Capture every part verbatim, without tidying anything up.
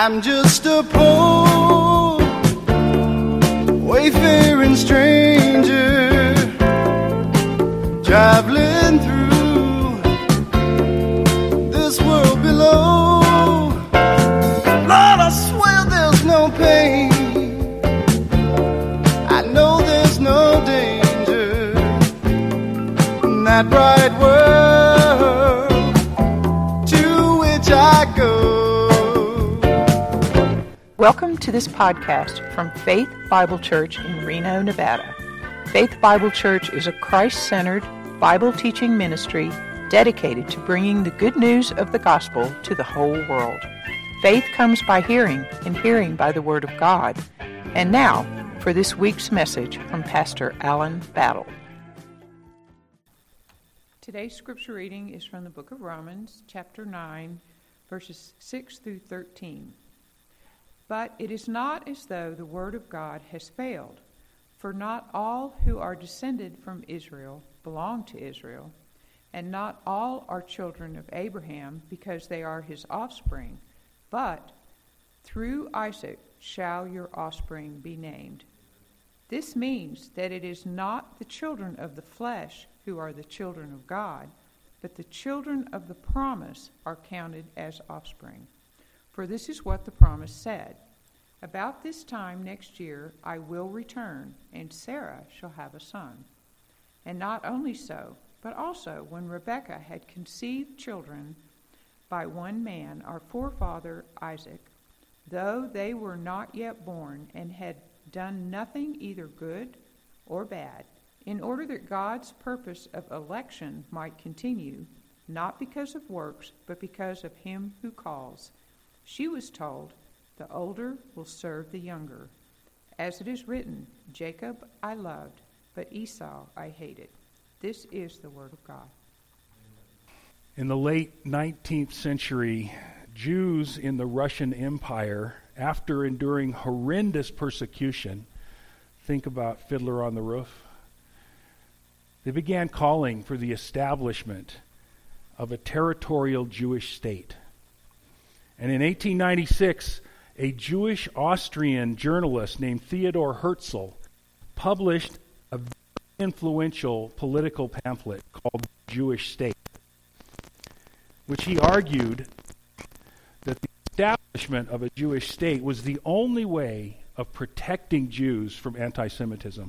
I'm just a poor, wayfaring stranger, traveling through this world below. Lord, I swear there's no pain, I know there's no danger in that bright world to which I go. Welcome to this podcast from Faith Bible Church in Reno, Nevada. Faith Bible Church is a Christ-centered, Bible-teaching ministry dedicated to bringing the good news of the gospel to the whole world. Faith comes by hearing, and hearing by the Word of God. And now, for this week's message from Pastor Alan Battle. Today's scripture reading is from the book of Romans, chapter nine, verses six through thirteen. But it is not as though the word of God has failed, for not all who are descended from Israel belong to Israel, and not all are children of Abraham because they are his offspring, but through Isaac shall your offspring be named. This means that it is not the children of the flesh who are the children of God, but the children of the promise are counted as offspring. For this is what the promise said, about this time next year I will return, and Sarah shall have a son. And not only so, but also when Rebekah had conceived children by one man, our forefather Isaac, though they were not yet born and had done nothing either good or bad, in order that God's purpose of election might continue, not because of works, but because of him who calls. She was told, the older will serve the younger. As it is written, Jacob I loved, but Esau I hated. This is the word of God. In the late nineteenth century, Jews in the Russian Empire, after enduring horrendous persecution, think about Fiddler on the Roof, they began calling for the establishment of a territorial Jewish state. And in eighteen ninety-six, a Jewish Austrian journalist named Theodor Herzl published a very influential political pamphlet called Jewish State, which he argued that the establishment of a Jewish state was the only way of protecting Jews from anti-Semitism.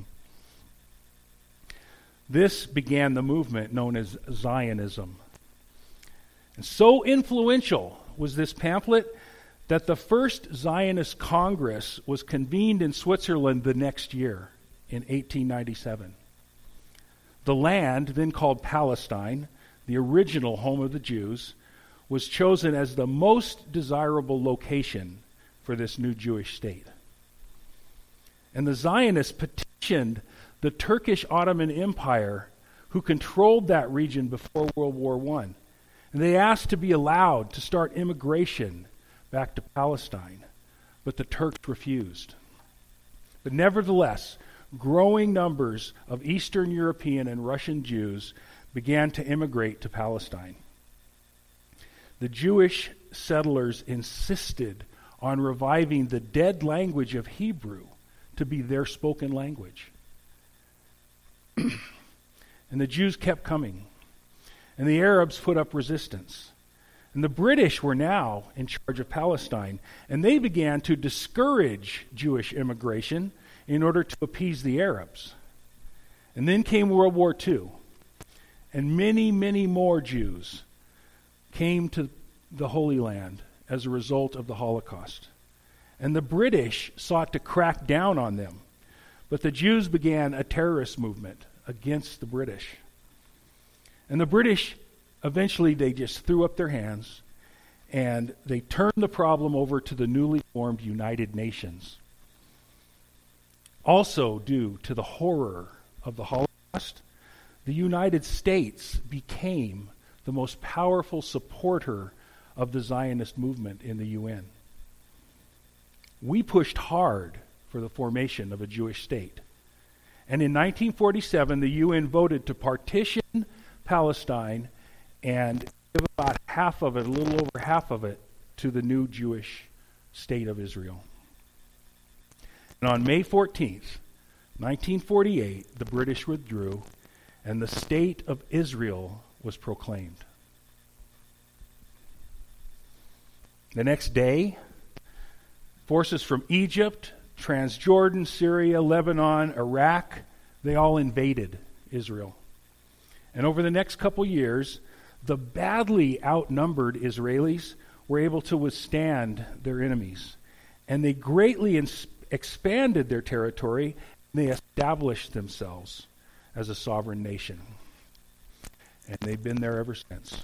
This began the movement known as Zionism. And so influential was this pamphlet that the first Zionist Congress was convened in Switzerland the next year, in eighteen ninety-seven. The land, then called Palestine, the original home of the Jews, was chosen as the most desirable location for this new Jewish state. And the Zionists petitioned the Turkish Ottoman Empire, who controlled that region before World War One. And they asked to be allowed to start immigration back to Palestine, but the Turks refused. But nevertheless, growing numbers of Eastern European and Russian Jews began to immigrate to Palestine. The Jewish settlers insisted on reviving the dead language of Hebrew to be their spoken language. And the Jews kept coming. And the Arabs put up resistance. And the British were now in charge of Palestine. And they began to discourage Jewish immigration in order to appease the Arabs. And then came World War Two. And many, many more Jews came to the Holy Land as a result of the Holocaust. And the British sought to crack down on them. But the Jews began a terrorist movement against the British. And the British, eventually, they just threw up their hands and they turned the problem over to the newly formed United Nations. Also, due to the horror of the Holocaust, the United States became the most powerful supporter of the Zionist movement in the U N. We pushed hard for the formation of a Jewish state. And in nineteen forty-seven, the U N voted to partition Palestine and give about half of it, a little over half of it, to the new Jewish state of Israel. And on May fourteenth, nineteen forty-eight, the British withdrew, and the state of Israel was proclaimed. The next day, forces from Egypt, Transjordan, Syria, Lebanon, Iraq, they all invaded Israel. And over the next couple years, the badly outnumbered Israelis were able to withstand their enemies. And they greatly ins- expanded their territory, and they established themselves as a sovereign nation. And they've been there ever since.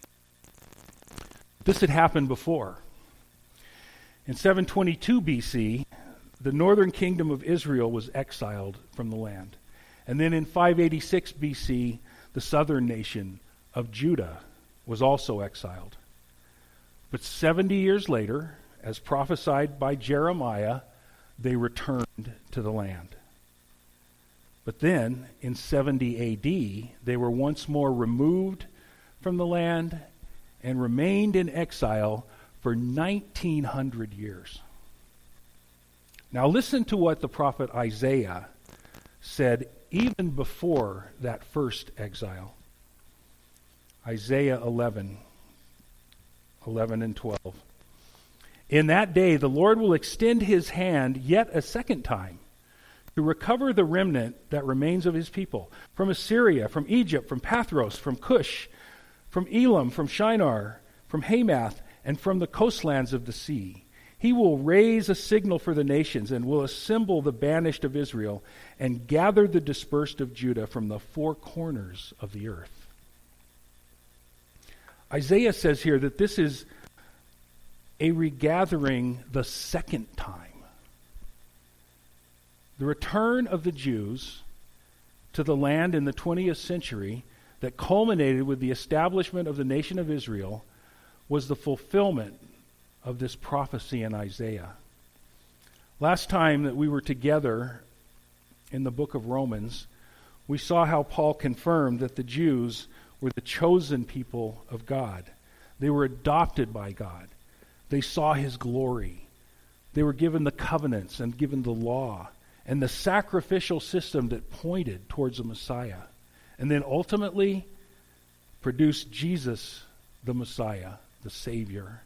This had happened before. In seven twenty-two B C, the northern kingdom of Israel was exiled from the land. And then in five eighty-six B C, the southern nation of Judah was also exiled. But seventy years later, as prophesied by Jeremiah, they returned to the land. But then, in seventy A D, they were once more removed from the land and remained in exile for nineteen hundred years. Now listen to what the prophet Isaiah said even before that first exile. Isaiah eleven, eleven and twelve. In that day the Lord will extend his hand yet a second time to recover the remnant that remains of his people, from Assyria, from Egypt, from Pathros, from Cush, from Elam, from Shinar, from Hamath, and from the coastlands of the sea. He will raise a signal for the nations and will assemble the banished of Israel and gather the dispersed of Judah from the four corners of the earth. Isaiah says here that this is a regathering the second time. The return of the Jews to the land in the twentieth century that culminated with the establishment of the nation of Israel was the fulfillment of this prophecy in Isaiah. Last time that we were together in the book of Romans, we saw how Paul confirmed that the Jews were the chosen people of God. They were adopted by God. They saw his glory. They were given the covenants and given the law and the sacrificial system that pointed towards the Messiah, and then ultimately produced Jesus, the Messiah, the Savior.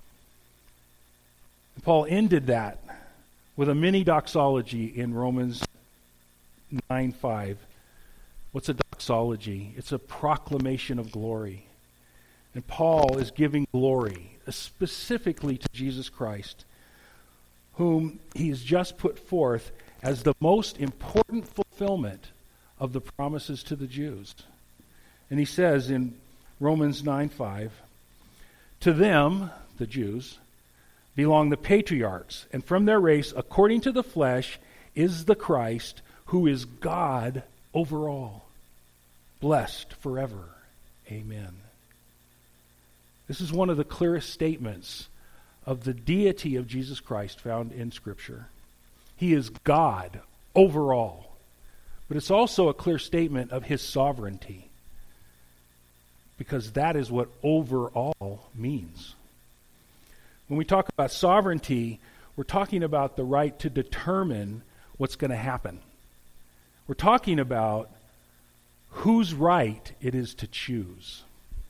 And Paul ended that with a mini doxology in Romans nine five. What's a doxology? It's a proclamation of glory. And Paul is giving glory specifically to Jesus Christ, whom he has just put forth as the most important fulfillment of the promises to the Jews. And he says in Romans nine five, to them, the Jews, belong the patriarchs, and from their race, according to the flesh, is the Christ, who is God over all, blessed forever. Amen. This is one of the clearest statements of the deity of Jesus Christ found in Scripture. He is God over all. But it's also a clear statement of his sovereignty, because that is what overall means. When we talk about sovereignty, we're talking about the right to determine what's going to happen. We're talking about whose right it is to choose.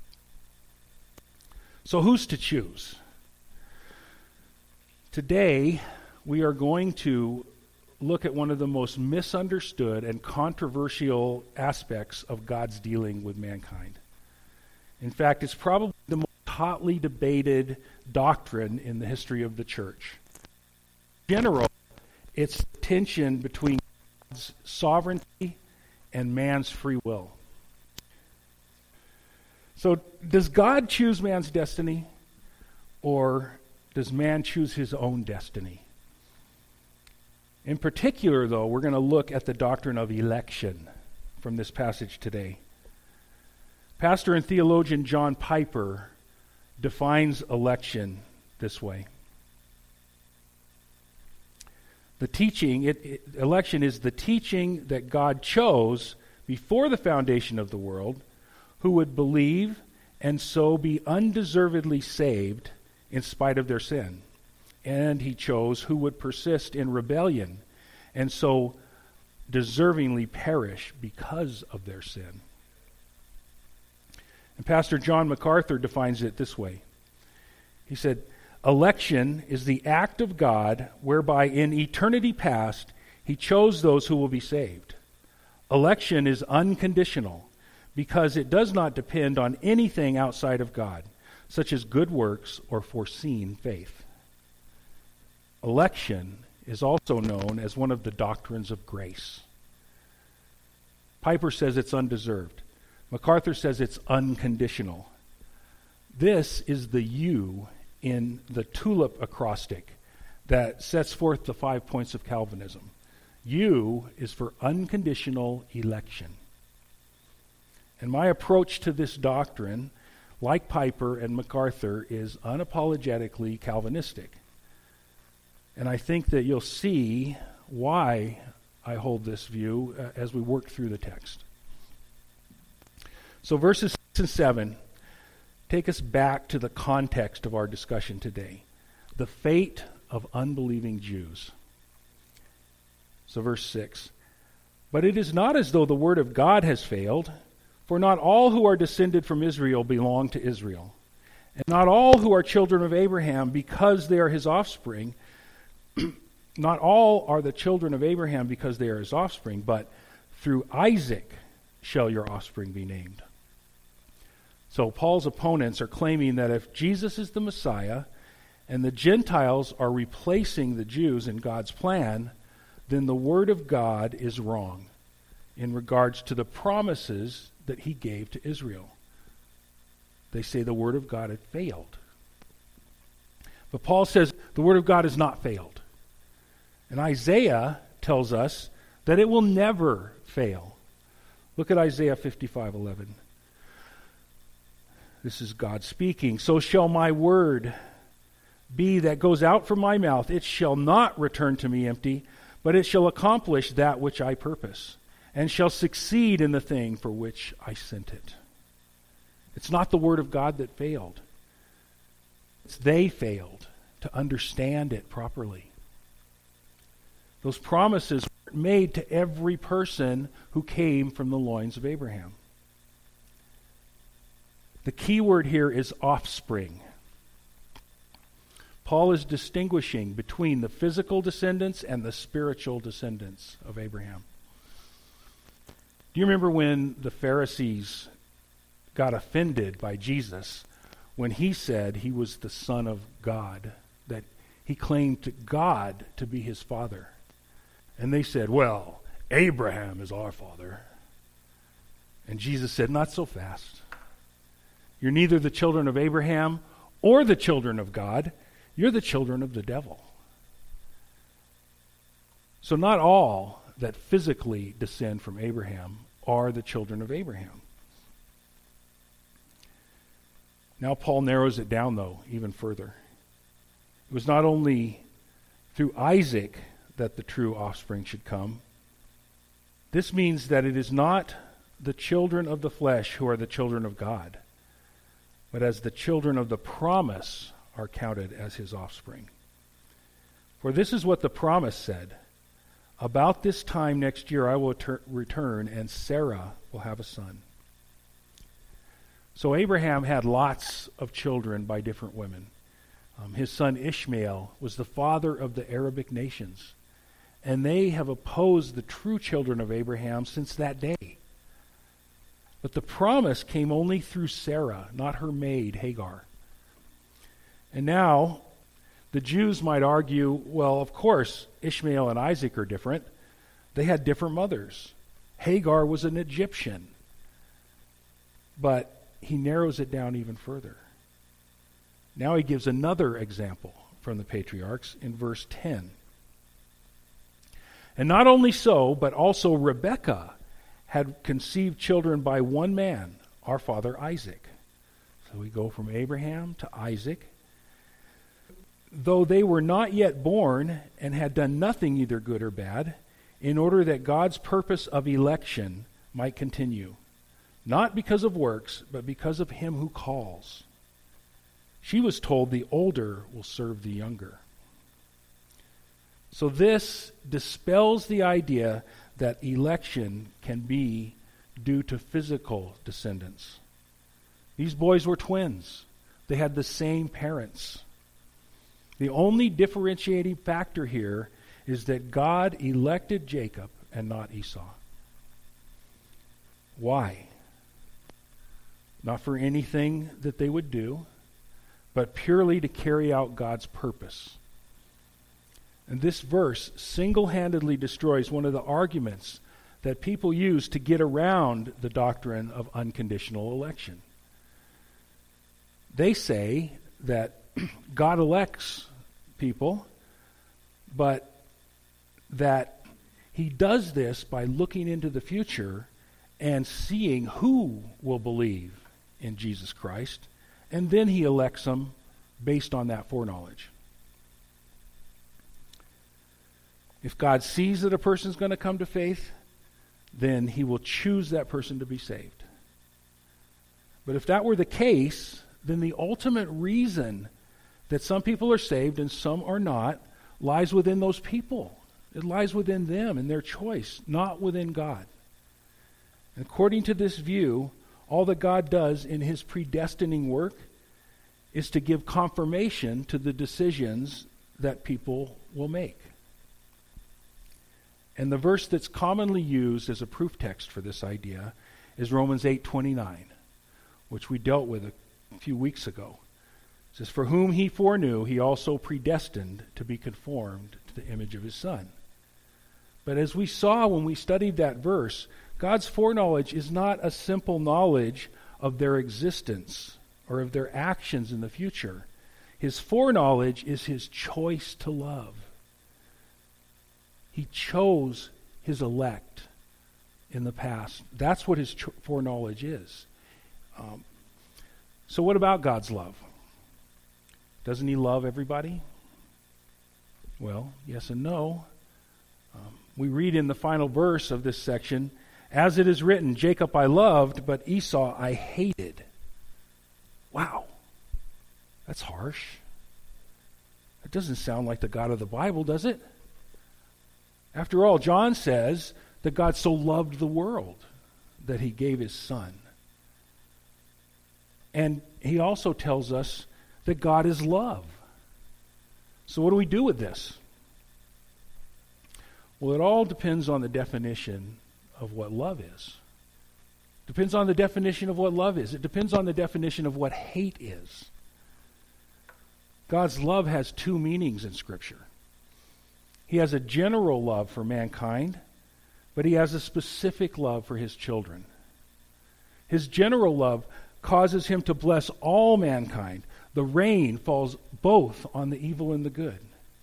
So who's to choose? Today, we are going to look at one of the most misunderstood and controversial aspects of God's dealing with mankind. In fact, it's probably the most hotly debated doctrine in the history of the church. In general, it's the tension between God's sovereignty and man's free will. So, does God choose man's destiny, or does man choose his own destiny? In particular, though, we're going to look at the doctrine of election from this passage today. Pastor and theologian John Piper defines election this way. The teaching, it, it, election is the teaching that God chose before the foundation of the world, who would believe and so be undeservedly saved in spite of their sin, and he chose who would persist in rebellion and so deservingly perish because of their sin. And Pastor John MacArthur defines it this way. He said, election is the act of God whereby in eternity past he chose those who will be saved. Election is unconditional because it does not depend on anything outside of God, such as good works or foreseen faith. Election is also known as one of the doctrines of grace. Piper says it's undeserved. MacArthur says it's unconditional. This is the U in the tulip acrostic that sets forth the five points of Calvinism. U is for unconditional election. And my approach to this doctrine, like Piper and MacArthur, is unapologetically Calvinistic. And I think that you'll see why I hold this view uh, as we work through the text. So verses six and seven take us back to the context of our discussion today, the fate of unbelieving Jews. So verse six, but it is not as though the word of God has failed, for not all who are descended from Israel belong to Israel, and not all who are children of Abraham because they are his offspring. Not all are the children of Abraham because they are his offspring, but through Isaac shall your offspring be named. So Paul's opponents are claiming that if Jesus is the Messiah and the Gentiles are replacing the Jews in God's plan, then the word of God is wrong in regards to the promises that he gave to Israel. They say the word of God had failed. But Paul says the word of God has not failed. And Isaiah tells us that it will never fail. Look at Isaiah fifty-five eleven. This is God speaking. So shall my word be that goes out from my mouth. It shall not return to me empty, but it shall accomplish that which I purpose, and shall succeed in the thing for which I sent it. It's not the word of God that failed. It's they failed to understand it properly. Those promises were made to every person who came from the loins of Abraham. The key word here is offspring. Paul is distinguishing between the physical descendants and the spiritual descendants of Abraham. Do you remember when the Pharisees got offended by Jesus when he said he was the Son of God, that he claimed to God to be his father? And they said, well, Abraham is our father. And Jesus said, not so fast. You're neither the children of Abraham or the children of God. You're the children of the devil. So not all that physically descend from Abraham are the children of Abraham. Now Paul narrows it down, though, even further. It was not only through Isaac that the true offspring should come. This means that it is not the children of the flesh who are the children of God, but as the children of the promise are counted as his offspring. For this is what the promise said, about this time next year I will ter- return, and Sarah will have a son. So Abraham had lots of children by different women. Um, his son Ishmael was the father of the Arabic nations, and they have opposed the true children of Abraham since that day. But the promise came only through Sarah, not her maid Hagar. And now, the Jews might argue, well, of course, Ishmael and Isaac are different. They had different mothers. Hagar was an Egyptian. But he narrows it down even further. Now he gives another example from the patriarchs in verse ten. And not only so, but also Rebekah had conceived children by one man, our father Isaac. So we go from Abraham to Isaac. Though they were not yet born and had done nothing either good or bad, in order that God's purpose of election might continue, not because of works, but because of him who calls. She was told the older will serve the younger. So this dispels the idea that election can be due to physical descendants. These boys were twins. They had the same parents. The only differentiating factor here is that God elected Jacob and not Esau. Why? Not for anything that they would do, but purely to carry out God's purpose. And this verse single-handedly destroys one of the arguments that people use to get around the doctrine of unconditional election. They say that God elects people, but that he does this by looking into the future and seeing who will believe in Jesus Christ, and then he elects them based on that foreknowledge. If God sees that a person is going to come to faith, then he will choose that person to be saved. But if that were the case, then the ultimate reason that some people are saved and some are not lies within those people. It lies within them and their choice, not within God. And according to this view, all that God does in his predestining work is to give confirmation to the decisions that people will make. And the verse that's commonly used as a proof text for this idea is Romans eight twenty-nine, which we dealt with a few weeks ago. It says, "For whom he foreknew, he also predestined to be conformed to the image of his Son." But as we saw when we studied that verse, God's foreknowledge is not a simple knowledge of their existence or of their actions in the future. His foreknowledge is his choice to love. He chose his elect in the past. That's what his cho- foreknowledge is. Um, so what about God's love? Doesn't he love everybody? Well, yes and no. Um, we read in the final verse of this section, "As it is written, Jacob I loved, but Esau I hated." Wow. That's harsh. That doesn't sound like the God of the Bible, does it? After all, John says that God so loved the world that he gave his Son. And he also tells us that God is love. So what do we do with this? Well, it all depends on the definition of what love is. Depends on the definition of what love is. It depends on the definition of what hate is. God's love has two meanings in Scripture. He has a general love for mankind, but he has a specific love for his children. His general love causes him to bless all mankind. The rain falls both on the evil and the good.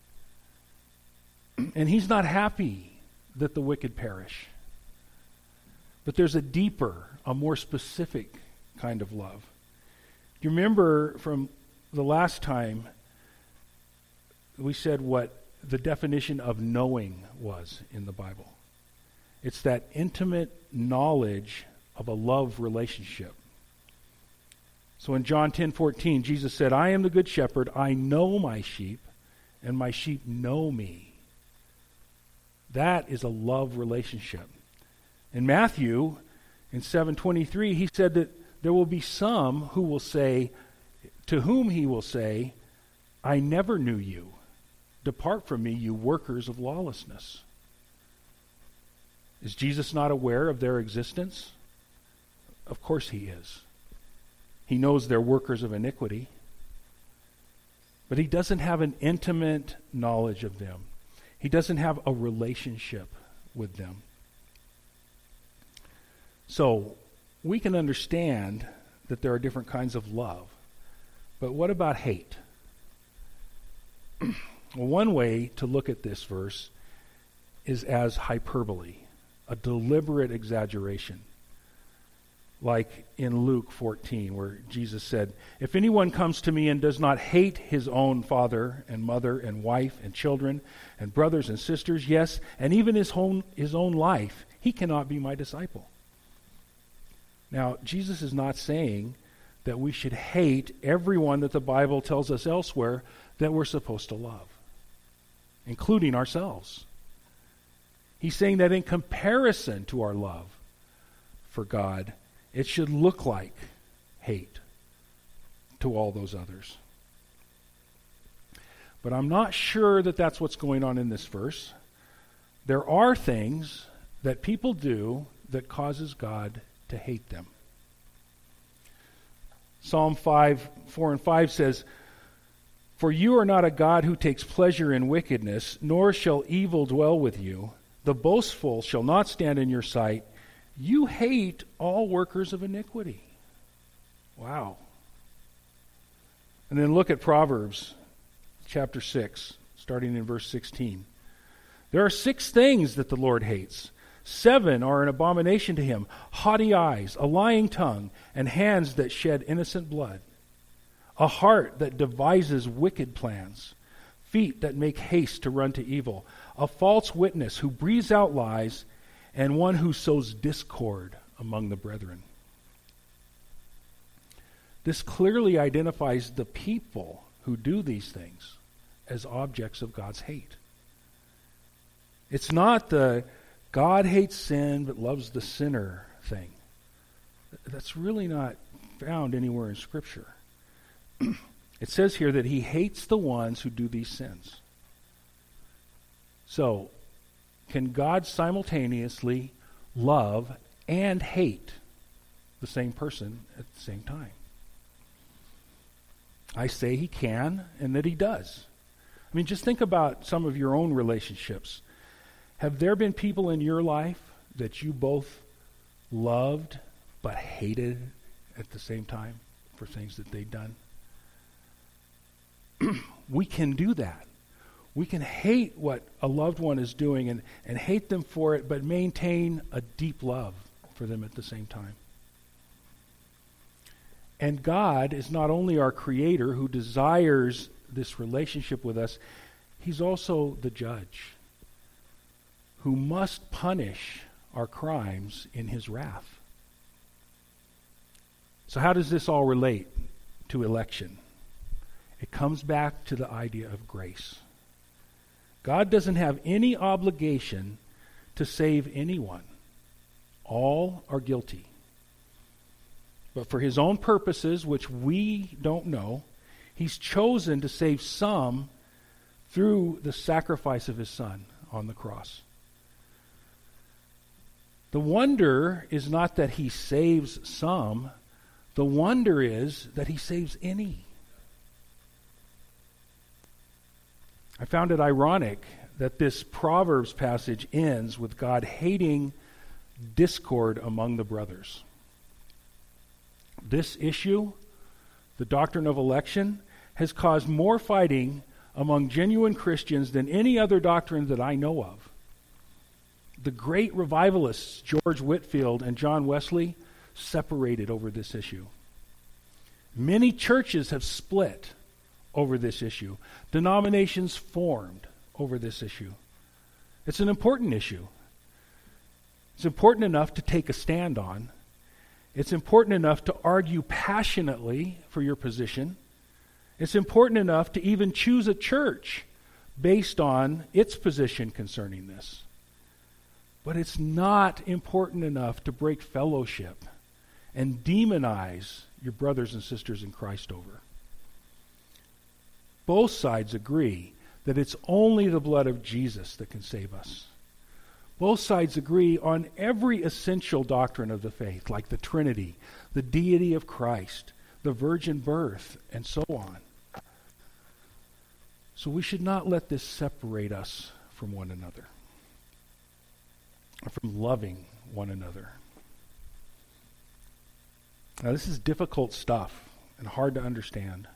And he's not happy that the wicked perish. But there's a deeper, a more specific kind of love. You remember from the last time we said what the definition of knowing was in the Bible. It's that intimate knowledge of a love relationship. So in John ten fourteen, Jesus said, "I am the good shepherd. I know my sheep, and my sheep know me." That is a love relationship. In Matthew, in seven twenty-three, he said that there will be some who will say, to whom he will say, "I never knew you. Depart from me, you workers of lawlessness." Is Jesus not aware of their existence? Of course he is. He knows they're workers of iniquity. But he doesn't have an intimate knowledge of them. He doesn't have a relationship with them. So, we can understand that there are different kinds of love. But what about hate? Well, one way to look at this verse is as hyperbole, a deliberate exaggeration. Like in Luke fourteen, where Jesus said, "If anyone comes to me and does not hate his own father and mother and wife and children and brothers and sisters, yes, and even his own, his own life, he cannot be my disciple." Now, Jesus is not saying that we should hate everyone that the Bible tells us elsewhere that we're supposed to love. including ourselves. He's saying that in comparison to our love for God, it should look like hate to all those others. But I'm not sure that that's what's going on in this verse. There are things that people do that causes God to hate them. Psalm five, four and five says, "For you are not a God who takes pleasure in wickedness, nor shall evil dwell with you. The boastful shall not stand in your sight. You hate all workers of iniquity." Wow. And then look at Proverbs chapter six, starting in verse sixteen. "There are six things that the Lord hates. Seven are an abomination to him: haughty eyes, a lying tongue, and hands that shed innocent blood. A heart that devises wicked plans, feet that make haste to run to evil, a false witness who breathes out lies, and one who sows discord among the brethren." This clearly identifies the people who do these things as objects of God's hate. It's not the God hates sin but loves the sinner thing. That's really not found anywhere in Scripture. It says here that he hates the ones who do these sins. So, can God simultaneously love and hate the same person at the same time? I say he can, and that he does. I mean, just think about some of your own relationships. Have there been people in your life that you both loved but hated at the same time for things that they've done? We can do that. We can hate what a loved one is doing and, and hate them for it, but maintain a deep love for them at the same time. And God is not only our creator who desires this relationship with us, he's also the judge who must punish our crimes in his wrath. So how does this all relate to election? It comes back to the idea of grace. God doesn't have any obligation to save anyone. All are guilty. But for his own purposes, which we don't know, he's chosen to save some through the sacrifice of his Son on the cross. The wonder is not that he saves some. The wonder is that he saves any. I found it ironic that this Proverbs passage ends with God hating discord among the brothers. This issue, the doctrine of election, has caused more fighting among genuine Christians than any other doctrine that I know of. The great revivalists, George Whitefield and John Wesley, separated over this issue. Many churches have split over this issue. Denominations formed over this issue. It's an important issue. It's important enough to take a stand on. It's important enough to argue passionately for your position. It's important enough to even choose a church based on its position concerning this. But it's not important enough to break fellowship and demonize your brothers and sisters in Christ over. Both sides agree that it's only the blood of Jesus that can save us. Both sides agree on every essential doctrine of the faith, like the Trinity, the deity of Christ, the virgin birth, and so on. So we should not let this separate us from one another, or from loving one another. Now, this is difficult stuff and hard to understand.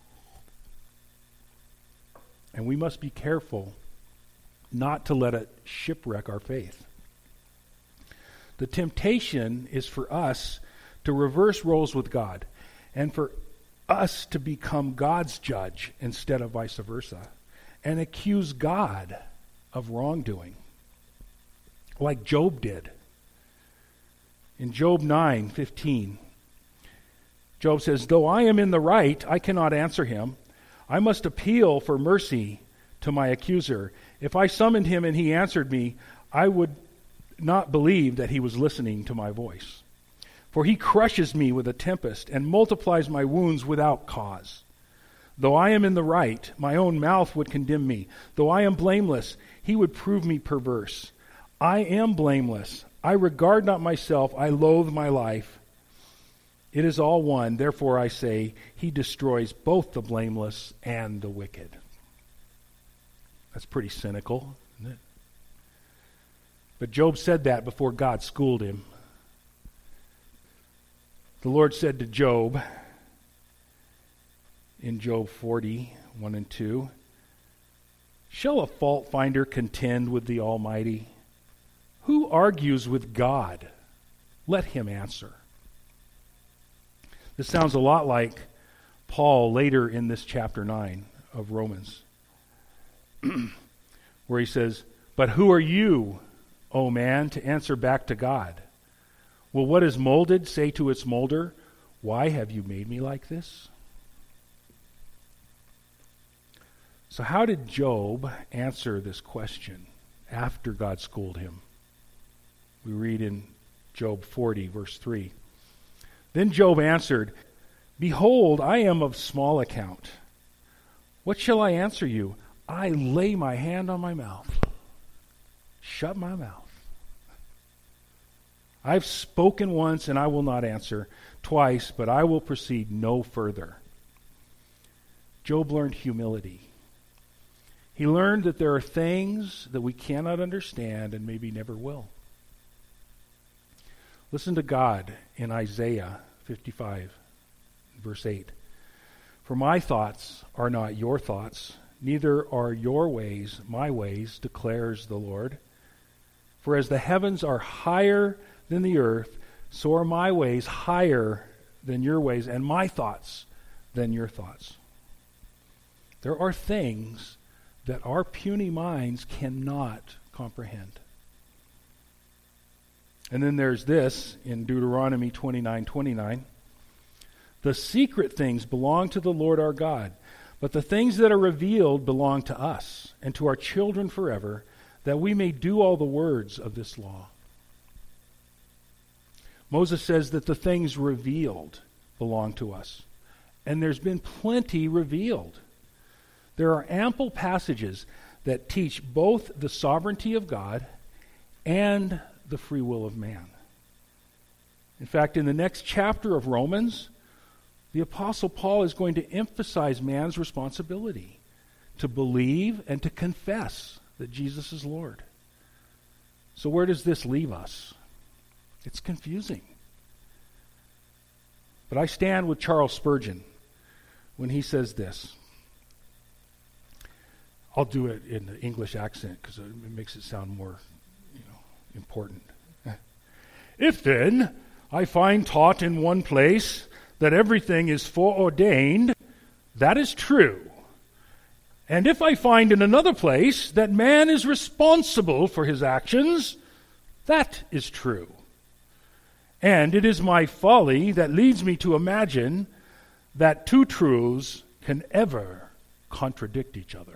And we must be careful not to let it shipwreck our faith. The temptation is for us to reverse roles with God and for us to become God's judge instead of vice versa and accuse God of wrongdoing, like Job did. In Job nine fifteen, Job says, "Though I am in the right, I cannot answer him. I must appeal for mercy to my accuser. If I summoned him and he answered me, I would not believe that he was listening to my voice. For he crushes me with a tempest and multiplies my wounds without cause. Though I am in the right, my own mouth would condemn me. Though I am blameless, he would prove me perverse. I am blameless. I regard not myself. I loathe my life. It is all one. Therefore I say, he destroys both the blameless and the wicked. That's pretty cynical, isn't it? But Job said that before God schooled him. The Lord said to Job in Job forty, one and two, shall a fault finder contend with the Almighty? Who argues with God? Let him answer. This sounds a lot like Paul later in this chapter nine of Romans, where he says, but who are you, O man, to answer back to God? Will what is molded say to its molder, why have you made me like this? So how did Job answer this question after God schooled him? We read in Job forty, verse three. Then Job answered, behold, I am of small account. What shall I answer you? I lay my hand on my mouth. Shut my mouth. I've spoken once and I will not answer, twice, but I will proceed no further. Job learned humility. He learned that there are things that we cannot understand and maybe never will. Listen to God in Isaiah fifty-five, verse eight. For my thoughts are not your thoughts, neither are your ways my ways, declares the Lord. For as the heavens are higher than the earth, so are my ways higher than your ways, and my thoughts than your thoughts. There are things that our puny minds cannot comprehend. And then there's this in Deuteronomy twenty-nine twenty-nine. The secret things belong to the Lord our God, but the things that are revealed belong to us and to our children forever, that we may do all the words of this law. Moses says that the things revealed belong to us, and there's been plenty revealed. There are ample passages that teach both the sovereignty of God and the free will of man. In fact, in the next chapter of Romans, the Apostle Paul is going to emphasize man's responsibility to believe and to confess that Jesus is Lord. So where does this leave us? It's confusing. But I stand with Charles Spurgeon when he says this. I'll do it in the English accent because it makes it sound more, you know, important. If then I find taught in one place that everything is foreordained, that is true. And if I find in another place that man is responsible for his actions, that is true. And it is my folly that leads me to imagine that two truths can ever contradict each other.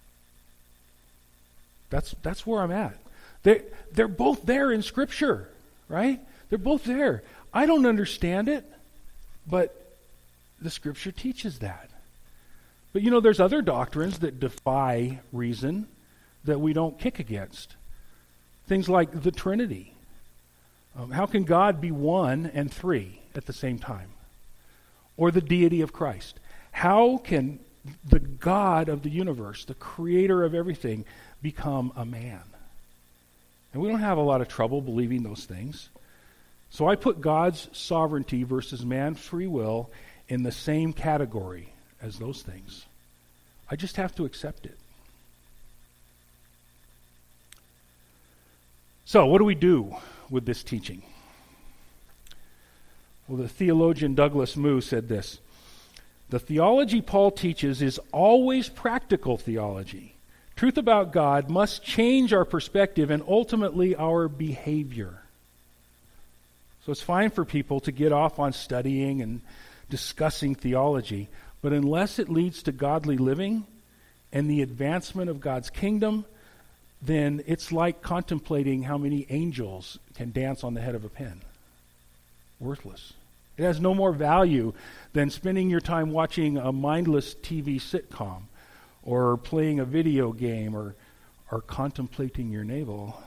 That's that's where I'm at. They they're both there in Scripture, right? They're both there. I don't understand it, but the Scripture teaches that. But you know, there's other doctrines that defy reason that we don't kick against. Things like the Trinity. Um, how can God be one and three at the same time? Or the deity of Christ. How can the God of the universe, the creator of everything, become a man? And we don't have a lot of trouble believing those things. So I put God's sovereignty versus man's free will in the same category as those things. I just have to accept it. So what do we do with this teaching? Well, the theologian Douglas Moo said this: the theology Paul teaches is always practical theology. Truth about God must change our perspective and ultimately our behavior. So it's fine for people to get off on studying and discussing theology, but unless it leads to godly living, and the advancement of God's kingdom, then it's like contemplating how many angels can dance on the head of a pin. Worthless. It has no more value than spending your time watching a mindless T V sitcom or playing a video game or, or contemplating your navel.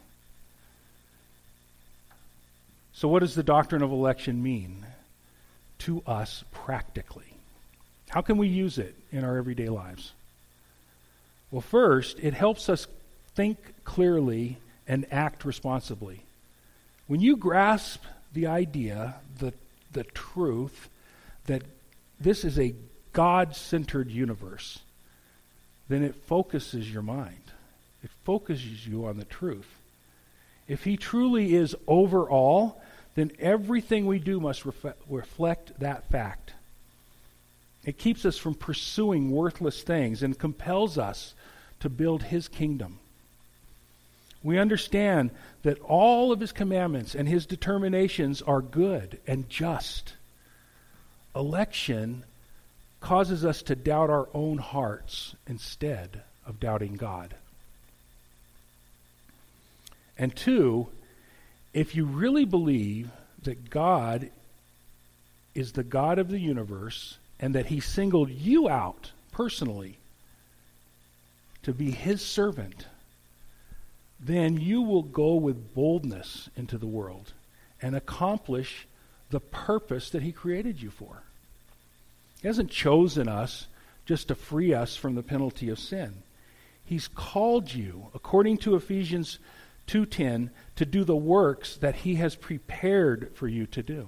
So what does the doctrine of election mean to us practically? How can we use it in our everyday lives? Well, first, it helps us think clearly and act responsibly. When you grasp the idea, the, the truth, that this is a God-centered universe, then it focuses your mind. It focuses you on the truth. If he truly is over all, then everything we do must ref- reflect that fact. It keeps us from pursuing worthless things and compels us to build his kingdom. We understand that all of his commandments and his determinations are good and just. Election causes us to doubt our own hearts instead of doubting God. And two, if you really believe that God is the God of the universe and that he singled you out personally to be his servant, then you will go with boldness into the world and accomplish the purpose that he created you for. He hasn't chosen us just to free us from the penalty of sin. He's called you, according to Ephesians two ten, to do the works that he has prepared for you to do.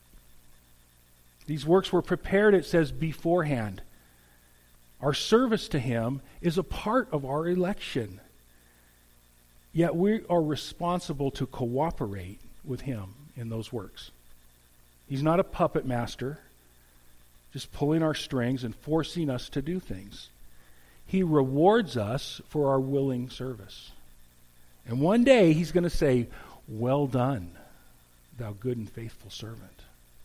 These works were prepared, it says, beforehand. Our service to him is a part of our election. Yet we are responsible to cooperate with him in those works. He's not a puppet master, just pulling our strings and forcing us to do things. He rewards us for our willing service. And one day he's going to say, "Well done, thou good and faithful servant."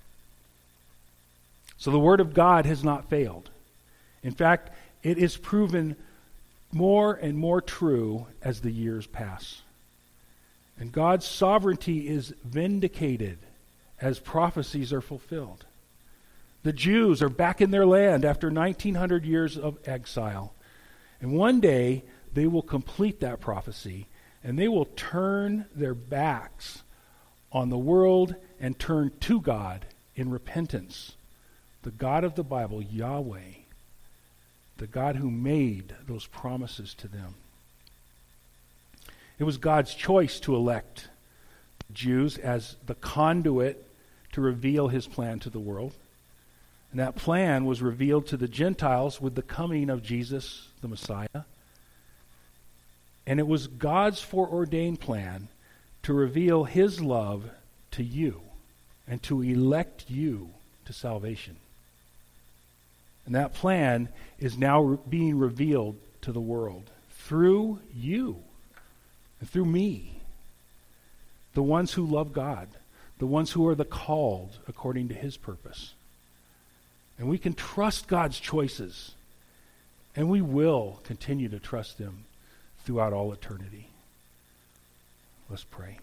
So the word of God has not failed. In fact, it is proven more and more true as the years pass. And God's sovereignty is vindicated as prophecies are fulfilled. The Jews are back in their land after nineteen hundred years of exile. And one day they will complete that prophecy, and they will turn their backs on the world and turn to God in repentance. The God of the Bible, Yahweh, the God who made those promises to them. It was God's choice to elect Jews as the conduit to reveal his plan to the world. And that plan was revealed to the Gentiles with the coming of Jesus, the Messiah. And it was God's foreordained plan to reveal his love to you and to elect you to salvation. And that plan is now re- being revealed to the world through you and through me, the ones who love God, the ones who are the called according to his purpose. And we can trust God's choices, and we will continue to trust them throughout all eternity. Let's pray.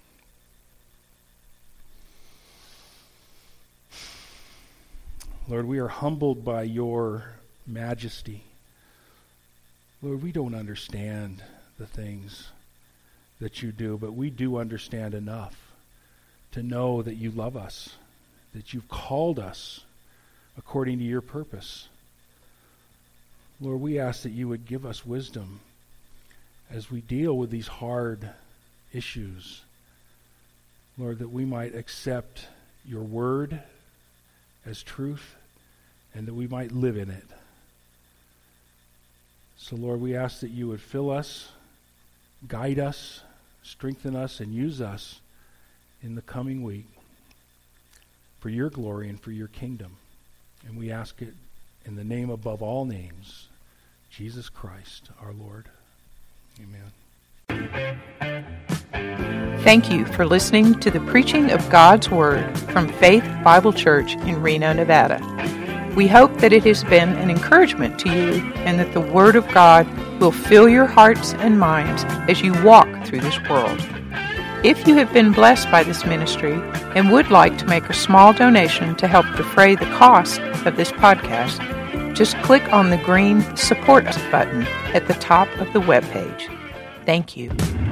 Lord, we are humbled by your majesty. Lord, we don't understand the things that you do, but we do understand enough to know that you love us, that you've called us according to your purpose. Lord, we ask that you would give us wisdom as we deal with these hard issues. Lord, that we might accept your word as truth, and that we might live in it. So, Lord, we ask that you would fill us, guide us, strengthen us, and use us in the coming week for your glory and for your kingdom. And we ask it in the name above all names, Jesus Christ, our Lord. Amen. Thank you for listening to the preaching of God's Word from Faith Bible Church in Reno, Nevada. We hope that it has been an encouragement to you and that the Word of God will fill your hearts and minds as you walk through this world. If you have been blessed by this ministry and would like to make a small donation to help defray the cost of this podcast, just click on the green Support Us button at the top of the webpage. Thank you.